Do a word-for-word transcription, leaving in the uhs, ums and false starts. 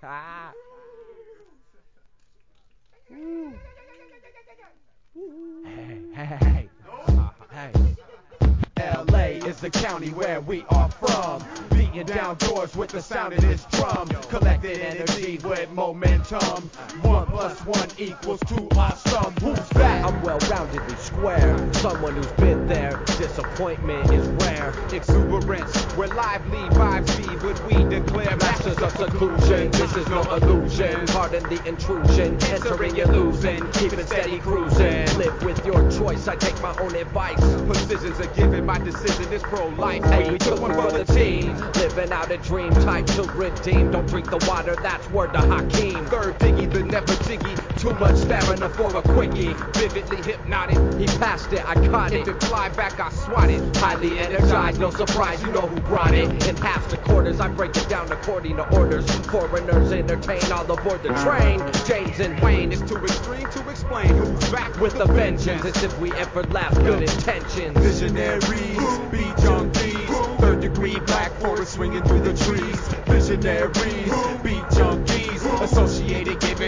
Hey, hey, hey, hey. L A is the county where we are from. Beating down doors with the sound of this drum. Collected energy with momentum. One plus one equals two awesome. Who's that? I'm well-roundedly square. Someone who's been there. Disappointment is rare. Exuberance, where lively vibes be, would we declare Masters of seclusion, this is no illusion. Pardon the intrusion, entering you're losing. Keeping it steady cruising. Live with your choice, I take my own advice. Precisions are given, my decision is pro-life. Hey, we took one for the team. Living out a dream, time to redeem. Don't drink the water, that's word to Hakeem. Third diggy, the never jiggy. Too much stamina for a quickie. Vividly hypnotic. He passed it, I caught If it. it fly back, I swat it. Highly energized, no surprise, you know who brought it. In halves to quarters, I break it down according to orders. Foreigners entertain all aboard the train. James and Wayne It's too extreme to explain who's back with a vengeance. As if we ever laughed good intentions. Visionaries, be junkies. Third degree black forest swinging through the trees. Visionaries, be junkies. Associated, giving